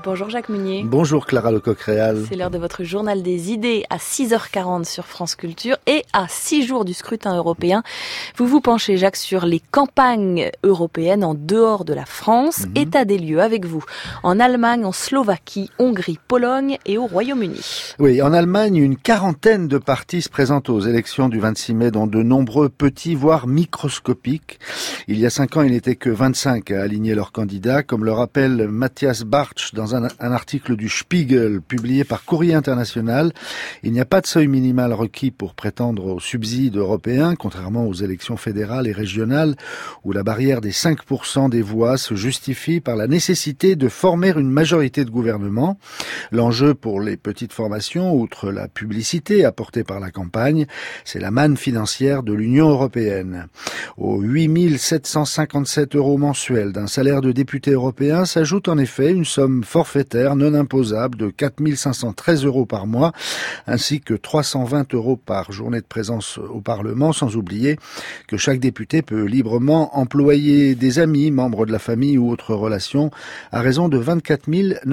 Bonjour Jacques Munier. Bonjour Clara Lecoq-Réal. C'est l'heure de votre journal des idées à 6h40 sur France Culture et à 6 jours du scrutin européen. Vous vous penchez, Jacques, sur les campagnes européennes en dehors de la France. État des lieux avec vous en Allemagne, en Slovaquie, Hongrie, Pologne et au Royaume-Uni. Oui, en Allemagne, une quarantaine de partis se présentent aux élections du 26 mai dont de nombreux petits, voire microscopiques. Il y a 5 ans, il n'était que 25 à aligner leurs candidats, comme le rappelle Matthias Bartsch dans un article du Spiegel publié par Courrier International. Il n'y a pas de seuil minimal requis pour prétendre aux subsides européens, contrairement aux élections fédérales et régionales, où la barrière des 5% des voix se justifie par la nécessité de former une majorité de gouvernement. L'enjeu pour les petites formations, outre la publicité apportée par la campagne, c'est la manne financière de l'Union européenne. Aux 8 757 € mensuels d'un salaire de député européen s'ajoute en effet une somme forfaitaire non imposable de 4 513 € par mois, ainsi que 320 € par journée de présence au Parlement, sans oublier que chaque député peut librement employer des amis, membres de la famille ou autres relations, à raison de 24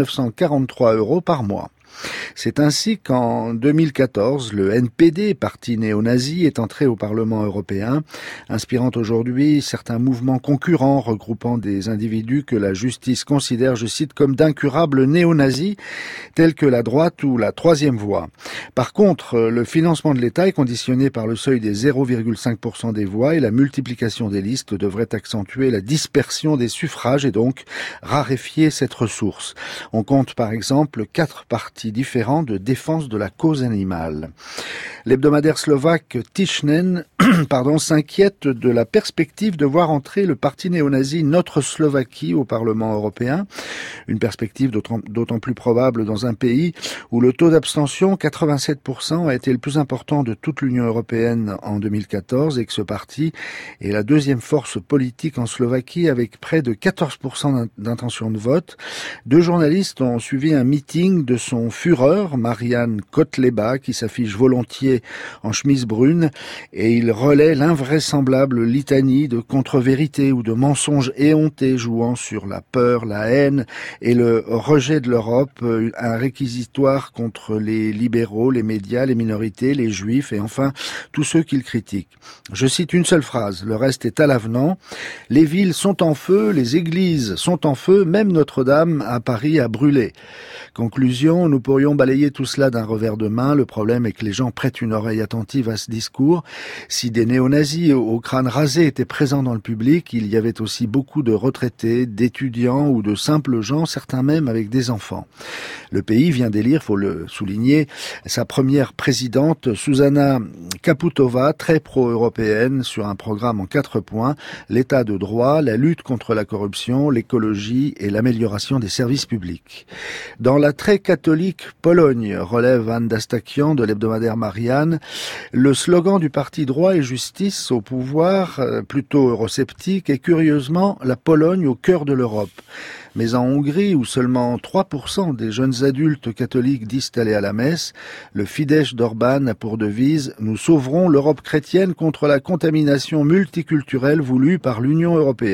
943 € par mois. C'est ainsi qu'en 2014, le NPD, parti néo-nazi, est entré au Parlement européen, inspirant aujourd'hui certains mouvements concurrents regroupant des individus que la justice considère, je cite, comme d'incurables néo-nazis, tels que la droite ou la troisième voie. Par contre, le financement de l'État est conditionné par le seuil des 0,5% des voix et la multiplication des listes devrait accentuer la dispersion des suffrages et donc raréfier cette ressource. On compte par exemple 4 partis différents de défense de la cause animale. L'hebdomadaire slovaque Tischnen s'inquiète de la perspective de voir entrer le parti néo-nazi Notre Slovaquie au Parlement européen. Une perspective d'autant plus probable dans un pays où le taux d'abstention, 87%, a été le plus important de toute l'Union européenne en 2014 et que ce parti est la deuxième force politique en Slovaquie avec près de 14% d'intention de vote. 2 journalistes ont suivi un meeting de son Führer, Marian Kotleba, qui s'affiche volontiers en chemise brune, et il relaie l'invraisemblable litanie de contre-vérités ou de mensonges éhontés jouant sur la peur, la haine et le rejet de l'Europe, un réquisitoire contre les libéraux, les médias, les minorités, les juifs et enfin tous ceux qui le critiquent. Je cite une seule phrase, le reste est à l'avenant. Les villes sont en feu, les églises sont en feu, même Notre-Dame à Paris a brûlé. Conclusion, nous pourrions balayer tout cela d'un revers de main. Le problème est que les gens prêtent une oreille attentive à ce discours. Si des néo-nazis au crâne rasé étaient présents dans le public, il y avait aussi beaucoup de retraités, d'étudiants ou de simples gens, certains même avec des enfants. Le pays vient d'élire, faut le souligner, sa première présidente, Zuzana Čaputová, très pro-européenne, sur un programme en 4 points, l'état de droit, la lutte contre la corruption, l'écologie et l'amélioration des services publics. Dans la très catholique Pologne, relève Anne Dastakian de l'hebdomadaire Marianne, le slogan du parti droit et justice au pouvoir, plutôt eurosceptique, est curieusement la Pologne au cœur de l'Europe. Mais en Hongrie, où seulement 3% des jeunes adultes catholiques disent aller à la messe, le Fidesz d'Orban a pour devise « Nous sauverons l'Europe chrétienne contre la contamination multiculturelle voulue par l'Union européenne ».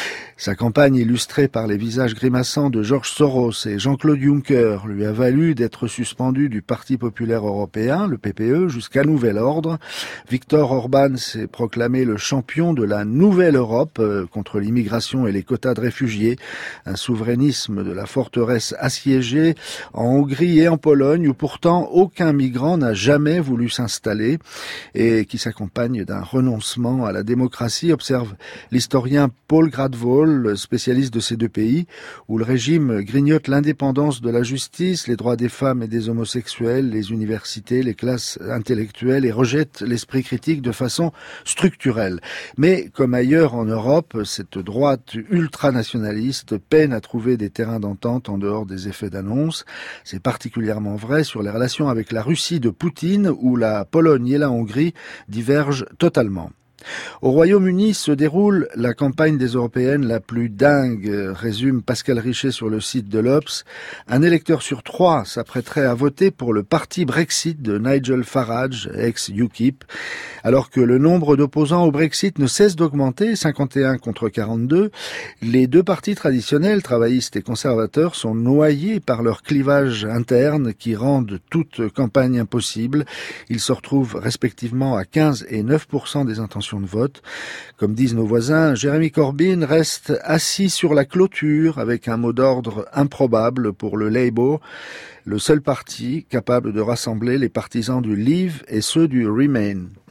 Sa campagne illustrée par les visages grimaçants de George Soros et Jean-Claude Juncker lui a valu d'être suspendu du Parti populaire européen, le PPE, jusqu'à nouvel ordre. Viktor Orban s'est proclamé le champion de la nouvelle Europe contre l'immigration et les quotas de réfugiés, un souverainisme de la forteresse assiégée en Hongrie et en Pologne où pourtant aucun migrant n'a jamais voulu s'installer et qui s'accompagne d'un renoncement à la démocratie, observe l'historien Paul Gradwohl, spécialiste de ces 2 pays, où le régime grignote l'indépendance de la justice, les droits des femmes et des homosexuels, les universités, les classes intellectuelles et rejette l'esprit critique de façon structurelle. Mais, comme ailleurs en Europe, cette droite ultranationaliste peine à trouver des terrains d'entente en dehors des effets d'annonce. C'est particulièrement vrai sur les relations avec la Russie de Poutine, où la Pologne et la Hongrie divergent totalement. Au Royaume-Uni se déroule la campagne des européennes la plus dingue, résume Pascal Richet sur le site de l'Obs. Un électeur sur 3 s'apprêterait à voter pour le parti Brexit de Nigel Farage, ex-UKIP, alors que le nombre d'opposants au Brexit ne cesse d'augmenter, 51 contre 42. Les deux partis traditionnels, travaillistes et conservateurs, sont noyés par leur clivage interne qui rendent toute campagne impossible. Ils se retrouvent respectivement à 15 et 9% des intentions de vote. Comme disent nos voisins, Jeremy Corbyn reste assis sur la clôture avec un mot d'ordre improbable pour le Labour, le seul parti capable de rassembler les partisans du Leave et ceux du Remain.